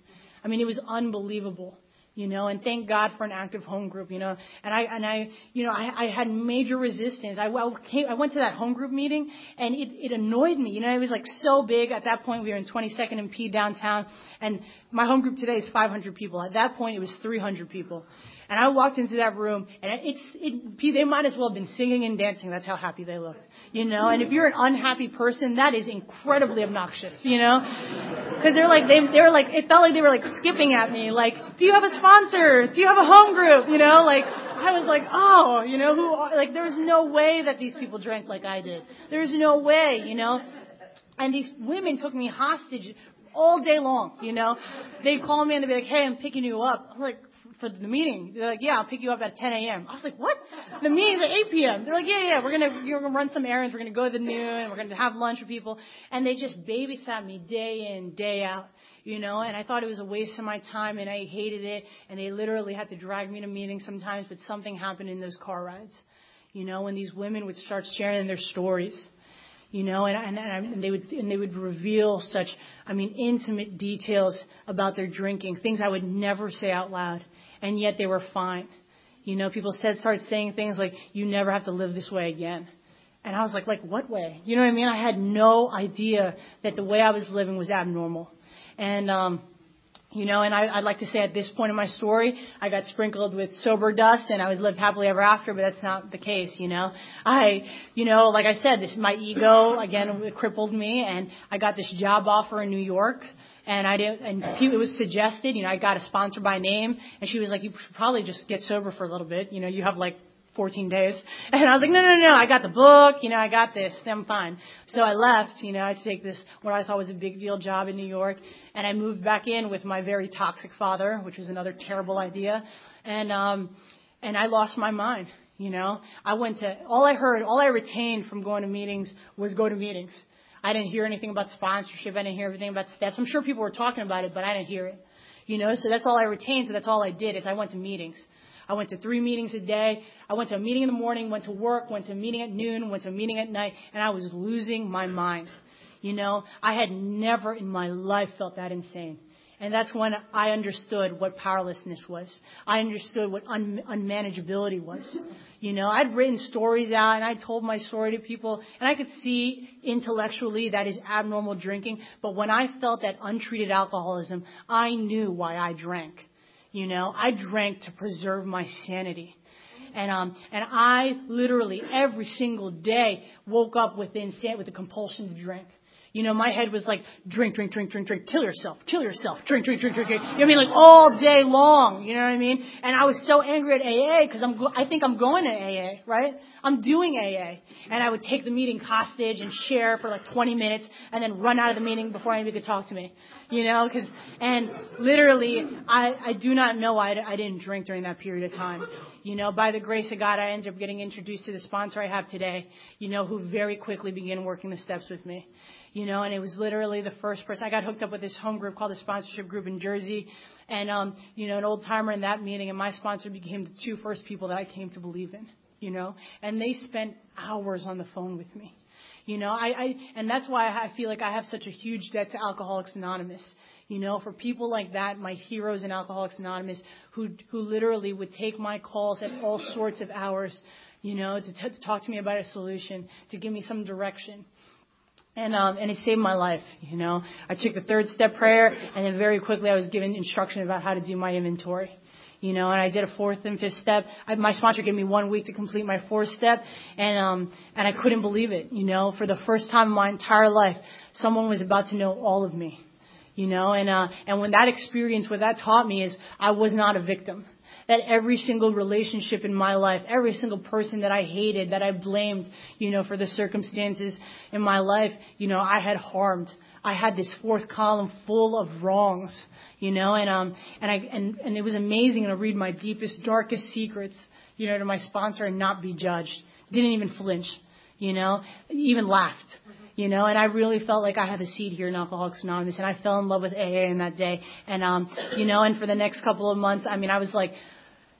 I mean, it was unbelievable. You know, and thank God for an active home group, you know, and I, and I, you know, I, I had major resistance. I, I came, I went to that home group meeting and it, it annoyed me. You know, it was like so big. At that point, we were in twenty-second and P downtown, and my home group today is five hundred people. At that point, it was three hundred people. And I walked into that room, and it's, it, they might as well have been singing and dancing. That's how happy they looked, you know. And if you're an unhappy person, that is incredibly obnoxious, you know, because they're like, they, they were like, it felt like they were like skipping at me, like, do you have a sponsor? Do you have a home group? You know, like, I was like, oh, you know, who, are, like, there's no way that these people drank like I did. There's no way, you know. And these women took me hostage all day long, you know. They'd call me and they'd be like, hey, I'm picking you up. I'm like, for the meeting. They're like, yeah, I'll pick you up at ten a.m. I was like, what? The meeting's at eight p.m. They're like, yeah, yeah, we're going to you're gonna run some errands. We're going to go to the noon. We're going to have lunch with people. And they just babysat me day in, day out, you know, and I thought it was a waste of my time and I hated it. And they literally had to drag me to meetings sometimes, but something happened in those car rides, you know, when these women would start sharing their stories. You know, and, and, and they would and they would reveal such, I mean, intimate details about their drinking, things I would never say out loud, and yet they were fine. You know, people said, started saying things like, "You never have to live this way again," and I was like, "Like what way?" You know what I mean? I had no idea that the way I was living was abnormal, and um, you know, and I, I'd like to say at this point in my story, I got sprinkled with sober dust and I was lived happily ever after, but that's not the case, you know. I, you know, like I said, this my ego, again, it crippled me, and I got this job offer in New York, and I didn't, and it was suggested, you know, I got a sponsor by name, and she was like, you should probably just get sober for a little bit, you know, you have like fourteen days. And I was like, no, no, no, I got the book, you know, I got this, I'm fine. So I left, you know, to take this, what I thought was a big deal job in New York. And I moved back in with my very toxic father, which was another terrible idea. And, um, and I lost my mind, you know. I went to, all I heard, all I retained from going to meetings was go to meetings. I didn't hear anything about sponsorship. I didn't hear anything about steps. I'm sure people were talking about it, but I didn't hear it, you know. So that's all I retained. So that's all I did is I went to meetings. I went to three meetings a day. I went to a meeting in the morning, went to work, went to a meeting at noon, went to a meeting at night, and I was losing my mind. You know, I had never in my life felt that insane. And that's when I understood what powerlessness was. I understood what un- unmanageability was. You know, I'd written stories out and I told my story to people, and I could see intellectually that is abnormal drinking. But when I felt that untreated alcoholism, I knew why I drank. You know, I drank to preserve my sanity. And um, and I literally every single day woke up with insan- with the compulsion to drink. You know, my head was like, drink, drink, drink, drink, drink, kill yourself, kill yourself, drink, drink, drink, drink, drink. You know what I mean? Like all day long, you know what I mean? And I was so angry at A A because I'm, go- I think I'm going to A A, right? I'm doing A A. And I would take the meeting hostage and share for like twenty minutes and then run out of the meeting before anybody could talk to me. You know, because, and literally, I, I do not know why I, I didn't drink during that period of time. You know, by the grace of God, I ended up getting introduced to the sponsor I have today, you know, who very quickly began working the steps with me. You know, and it was literally the first person. I got hooked up with this home group called the Sponsorship Group in Jersey. And, um, you know, an old timer in that meeting and my sponsor became the two first people that I came to believe in, you know, and they spent hours on the phone with me. You know, I, I, and that's why I feel like I have such a huge debt to Alcoholics Anonymous. You know, for people like that, my heroes in Alcoholics Anonymous, who, who literally would take my calls at all sorts of hours, you know, to, t- to talk to me about a solution, to give me some direction. And, um, and it saved my life, you know. I took the third step prayer, and then very quickly I was given instruction about how to do my inventory. You know, and I did a fourth and fifth step. I, my sponsor gave me one week to complete my fourth step, and um, and I couldn't believe it. You know, for the first time in my entire life, someone was about to know all of me. You know, and uh, and when that experience, what that taught me is I was not a victim. That every single relationship in my life, every single person that I hated, that I blamed, you know, for the circumstances in my life, you know, I had harmed. I had this fourth column full of wrongs, you know, and um and I and, and it was amazing to read my deepest, darkest secrets, you know, to my sponsor and not be judged. Didn't even flinch, you know, even laughed, you know, and I really felt like I had a seat here in Alcoholics Anonymous, and I fell in love with A A in that day, and um you know, and for the next couple of months, I mean, I was like,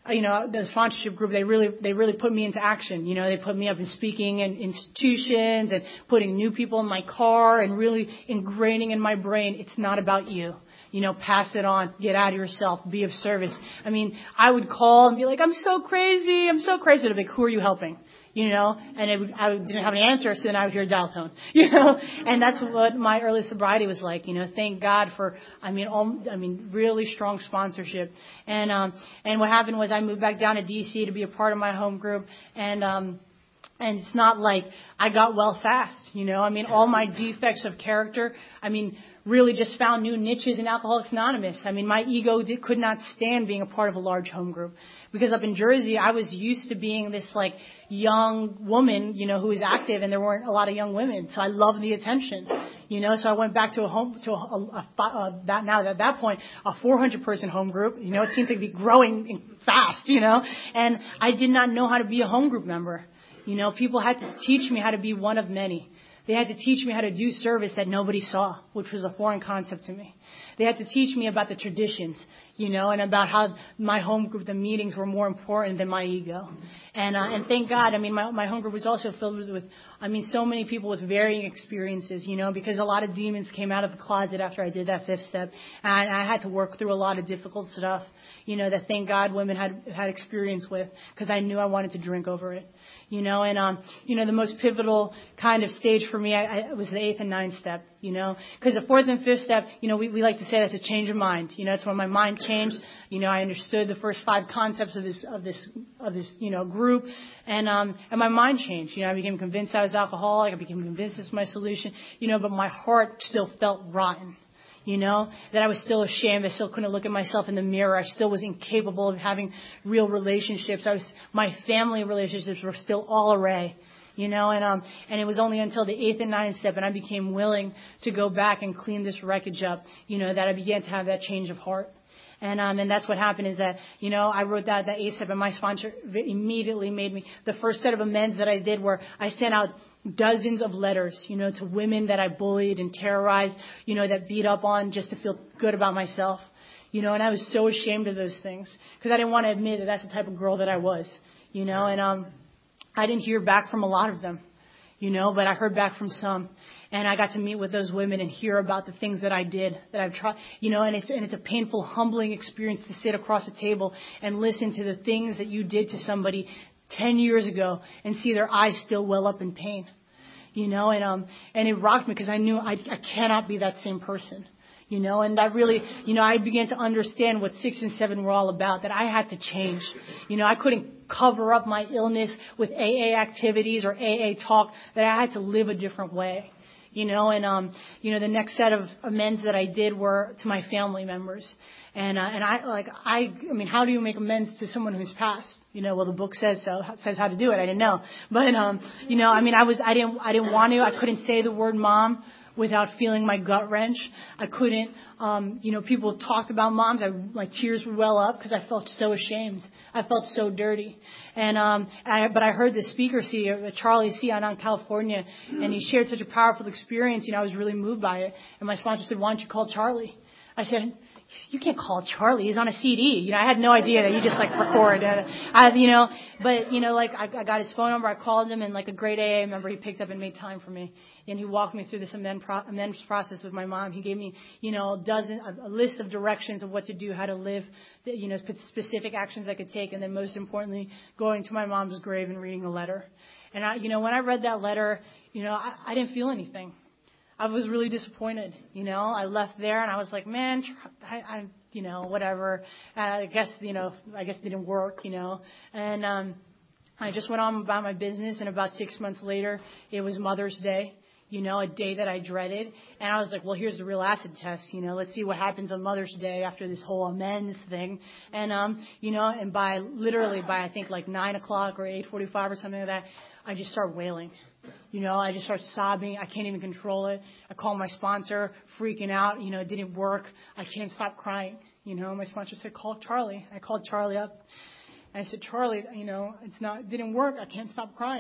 you know, the sponsorship group, they really, they really put me into action. You know, they put me up in speaking in institutions and putting new people in my car and really ingraining in my brain, it's not about you. You know, pass it on, get out of yourself, be of service. I mean, I would call and be like, I'm so crazy, I'm so crazy. They'd be like, who are you helping? You know, and it would, I didn't have any answer, so then I would hear a dial tone, you know, and that's what my early sobriety was like, you know, thank God for, I mean, all, I mean, really strong sponsorship. And, um, and what happened was I moved back down to D C to be a part of my home group, and, um, and it's not like I got well fast, you know, I mean, all my defects of character, I mean, really just found new niches in Alcoholics Anonymous. I mean, my ego did, could not stand being a part of a large home group. Because up in Jersey, I was used to being this like young woman, you know, who was active, and there weren't a lot of young women. So I loved the attention, you know. So I went back to a home, to a, a, a, a that now at that point a four hundred person home group. You know, it seemed to be growing fast, you know. And I did not know how to be a home group member. You know, people had to teach me how to be one of many. They had to teach me how to do service that nobody saw, which was a foreign concept to me. They had to teach me about the traditions, you know, and about how my home group, the meetings were more important than my ego. And, uh, and thank God, I mean, my, my home group was also filled with, with, I mean, so many people with varying experiences, you know, because a lot of demons came out of the closet after I did that fifth step. And I, I had to work through a lot of difficult stuff, you know, that thank God women had, had experience with, because I knew I wanted to drink over it. You know, and, um, you know, the most pivotal kind of stage for me I, I, was the eighth and ninth step, you know, because the fourth and fifth step, you know, we, we like to say that's a change of mind. You know, it's when my mind changed. You know, I understood the first five concepts of this, of this, of this, you know, group. And, um, and my mind changed. You know, I became convinced I was alcoholic. I became convinced this was my solution, you know, but my heart still felt rotten. You know, that I was still ashamed. I still couldn't look at myself in the mirror. I still was incapable of having real relationships. I was, my family relationships were still all array, you know, and, um, and it was only until the eighth and ninth step and I became willing to go back and clean this wreckage up, you know, that I began to have that change of heart. And, um, and that's what happened is that, you know, I wrote that, that eighth step and my sponsor immediately made me, the first set of amends that I did were I sent out dozens of letters, you know, to women that I bullied and terrorized, you know, that beat up on just to feel good about myself, you know, and I was so ashamed of those things because I didn't want to admit that that's the type of girl that I was, you know, and, um, I didn't hear back from a lot of them, you know, but I heard back from some. And I got to meet with those women and hear about the things that I did, that I've tried, you know, and it's, and it's a painful, humbling experience to sit across a table and listen to the things that you did to somebody ten years ago and see their eyes still well up in pain, you know, and, um, and it rocked me because I knew I, I cannot be that same person, you know, and I really, you know, I began to understand what six and seven were all about, that I had to change. You know, I couldn't cover up my illness with A A activities or A A talk, that I had to live a different way. You know, and, um, you know, the next set of amends that I did were to my family members. And, uh, and I, like, I, I mean, how do you make amends to someone who's passed? You know, well, the book says so, says how to do it. I didn't know. But, um, you know, I mean, I was, I didn't, I didn't want to, I couldn't say the word mom without feeling my gut wrench. I couldn't, um, you know, people talked about moms. I, my tears would well up because I felt so ashamed. I felt so dirty. And, um, I, but I heard the speaker, see, uh, Charlie C. out in California, and he shared such a powerful experience. You know, I was really moved by it. And my sponsor said, why don't you call Charlie? I said, you can't call Charlie. He's on a C D. You know, I had no idea that you just like record. Uh, I, you know, but you know, like I, I got his phone number. I called him, and like a great A A member, he picked up and made time for me. And he walked me through this amend pro- amends process with my mom. He gave me, you know, a dozen, a, a list of directions of what to do, how to live, you know, specific actions I could take, and then most importantly, going to my mom's grave and reading a letter. And I, you know, when I read that letter, you know, I, I didn't feel anything. I was really disappointed, you know. I left there and I was like, man, I, I you know, whatever. Uh, I guess, you know, I guess it didn't work, you know. And um, I just went on about my business. And about six months later, it was Mother's Day, you know, a day that I dreaded. And I was like, well, here's the real acid test, you know. Let's see what happens on Mother's Day after this whole amends thing. And, um, you know, and by literally by I think like nine o'clock or eight forty-five or something like that, I just start wailing. You know, I just start sobbing. I can't even control it. I call my sponsor, freaking out. You know, it didn't work. I can't stop crying. You know, my sponsor said, call Charlie. I called Charlie up. And I said, Charlie, you know, it's not, it didn't work. I can't stop crying.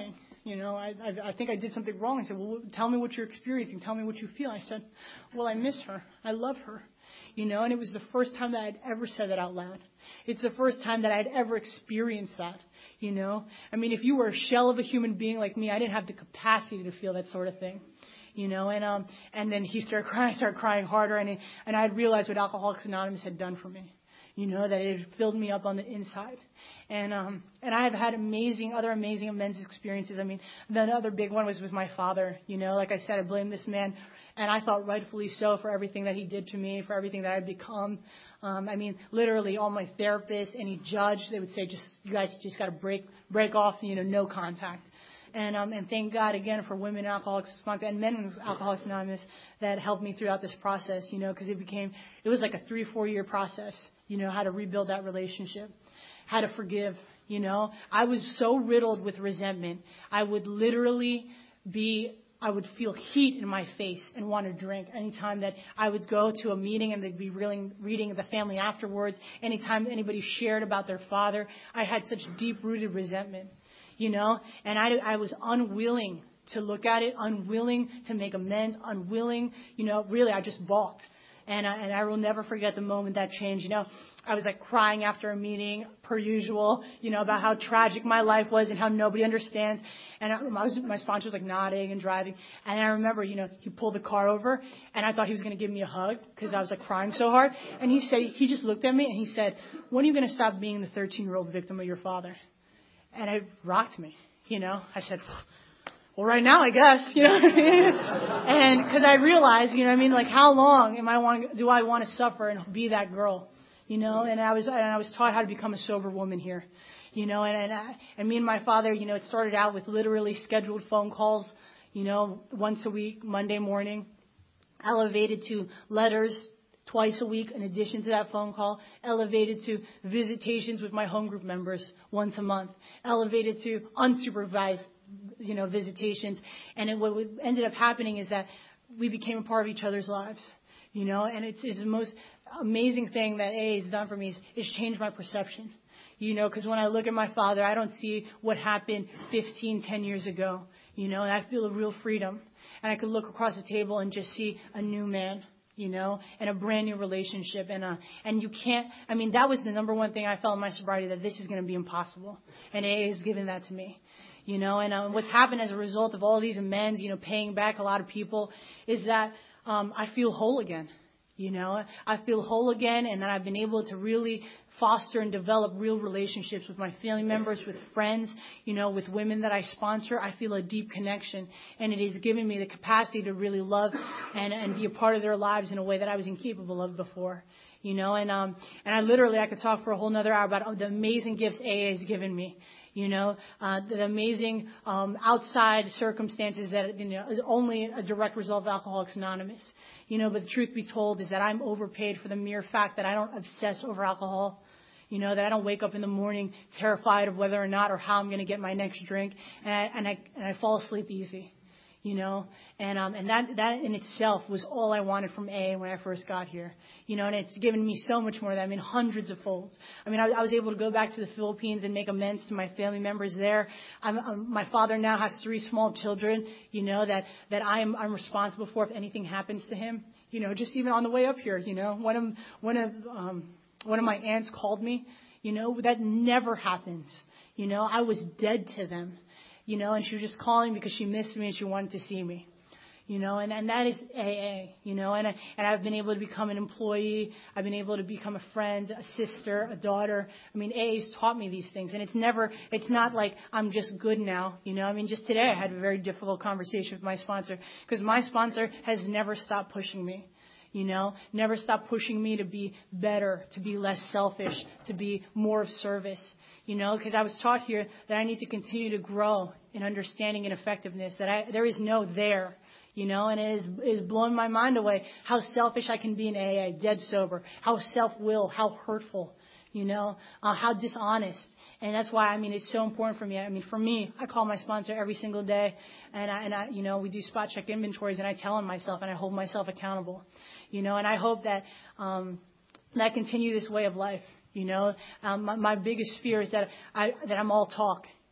You know, I, I, I think I did something wrong. I said, well, tell me what you're experiencing. Tell me what you feel. I said, well, I miss her. I love her. You know, and it was the first time that I'd ever said that out loud. It's the first time that I'd ever experienced that. You know, I mean, if you were a shell of a human being like me, I didn't have the capacity to feel that sort of thing. You know, and um, and then he started crying. I started crying harder, and it, and I realized what Alcoholics Anonymous had done for me. You know, that it filled me up on the inside. And um, and I have had amazing, other amazing men's experiences. I mean, the other big one was with my father. You know, like I said, I blame this man, and I thought rightfully so, for everything that he did to me, for everything that I'd become. Um, I mean, literally all my therapists, any judge, they would say, just you guys just got to break break off, you know, no contact. And um, and thank God again for women alcoholics and men Alcoholics Anonymous that helped me throughout this process, you know, because it became, it was like a three, four year process, you know, how to rebuild that relationship, how to forgive, you know. I was so riddled with resentment. I would literally be, I would feel heat in my face and want to drink anytime that I would go to a meeting and they'd be reading, reading the family afterwards. Anytime anybody shared about their father, I had such deep-rooted resentment. You know, and I, I was unwilling to look at it, unwilling to make amends, unwilling, you know, really, I just balked. And I, and I will never forget the moment that changed. You know, I was like crying after a meeting, per usual, you know, about how tragic my life was and how nobody understands. And I, I was, my sponsor was like nodding and driving. And I remember, you know, he pulled the car over and I thought he was going to give me a hug because I was like crying so hard. And he said, he just looked at me and he said, when are you going to stop being the thirteen-year-old victim of your father? And it rocked me, you know. I said, well, right now, I guess, you know what I mean? And because I realized, you know what I mean, like how long am I want, do I want to suffer and be that girl, you know? And I was and I was taught how to become a sober woman here, you know. And and, I, and me and my father, you know, it started out with literally scheduled phone calls, you know, once a week, Monday morning, elevated to letters twice a week in addition to that phone call, elevated to visitations with my home group members once a month, elevated to unsupervised, you know, visitations. And it, what ended up happening is that we became a part of each other's lives, you know, and it's, it's the most amazing thing that A A has done for me is, is changed my perception, you know, because when I look at my father, I don't see what happened fifteen, ten years ago, you know, and I feel a real freedom. And I could look across the table and just see a new man, you know, and a brand new relationship. And uh, and you can't, I mean, that was the number one thing I felt in my sobriety, that this is going to be impossible. And A A has given that to me, you know. And uh, what's happened as a result of all these amends, you know, paying back a lot of people, is that um, I feel whole again, you know. I feel whole again, and that I've been able to really foster and develop real relationships with my family members, with friends, you know, with women that I sponsor. I feel a deep connection, and it has given me the capacity to really love and, and be a part of their lives in a way that I was incapable of before, you know. And um, and I literally, I could talk for a whole nother hour about the amazing gifts A A has given me, you know, uh, the amazing um, outside circumstances that, you know, is only a direct result of Alcoholics Anonymous, you know. But the truth be told is that I'm overpaid for the mere fact that I don't obsess over alcohol. You know, that I don't wake up in the morning terrified of whether or not or how I'm going to get my next drink, and I, and I, and I fall asleep easy, you know, and um, and that, that in itself was all I wanted from A A when I first got here, you know, and it's given me so much more than, I mean, hundreds of folds. I mean, I, I was able to go back to the Philippines and make amends to my family members there. I'm, I'm, my father now has three small children, you know, that, that I'm, I'm responsible for if anything happens to him, you know, just even on the way up here, you know, one of, one of, um, One of my aunts called me, you know, that never happens. You know, I was dead to them, you know, and she was just calling because she missed me and she wanted to see me, you know, and, and that is A A, you know, and, I, and I've been able to become an employee. I've been able to become a friend, a sister, a daughter. I mean, A A's taught me these things, and it's never, it's not like I'm just good now, you know. I mean, just today I had a very difficult conversation with my sponsor because my sponsor has never stopped pushing me. You know, never stop pushing me to be better, to be less selfish, to be more of service, you know, because I was taught here that I need to continue to grow in understanding and effectiveness, that I, there is no there, you know, and it is, it is blowing my mind away how selfish I can be in A A, dead sober, how self-will, how hurtful, you know, uh, how dishonest. And that's why, I mean, it's so important for me. I mean, for me, I call my sponsor every single day, and I, and I, you know, we do spot check inventories, and I tell him myself, and I hold myself accountable. You know, and I hope that um, that I continue this way of life. You know, um, my, my biggest fear is that I that I'm all talk.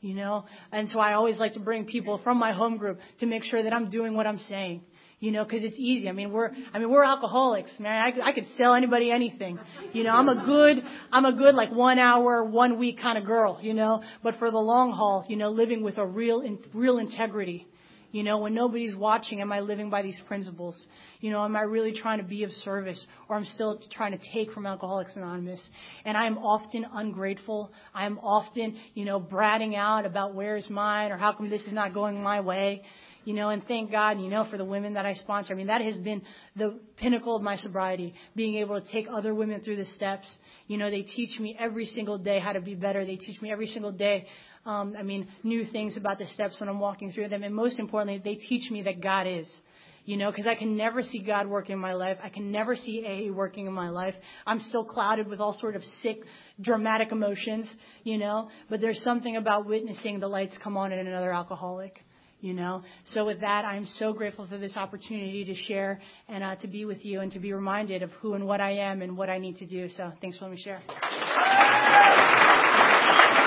you know. And so I always like to bring people from my home group to make sure that I'm doing what I'm saying, you know, because it's easy. I mean, we're I mean we're alcoholics, man. I, I could sell anybody anything, you know. I'm a good I'm a good like one hour, one week kind of girl, you know. But for the long haul, you know, living with a real in, real integrity. You know, when nobody's watching, am I living by these principles? You know, am I really trying to be of service, or I'm still trying to take from Alcoholics Anonymous? And I am often ungrateful. I am often, you know, bratting out about where's mine, or how come this is not going my way. You know, and thank God, you know, for the women that I sponsor. I mean, that has been the pinnacle of my sobriety, being able to take other women through the steps. You know, they teach me every single day how to be better. They teach me every single day Um, I mean, new things about the steps when I'm walking through them. And most importantly, they teach me that God is, you know, because I can never see God work in my life. I can never see A A working in my life. I'm still clouded with all sort of sick, dramatic emotions, you know, but there's something about witnessing the lights come on in another alcoholic, you know. So with that, I'm so grateful for this opportunity to share and uh, to be with you and to be reminded of who and what I am and what I need to do. So thanks for letting me share.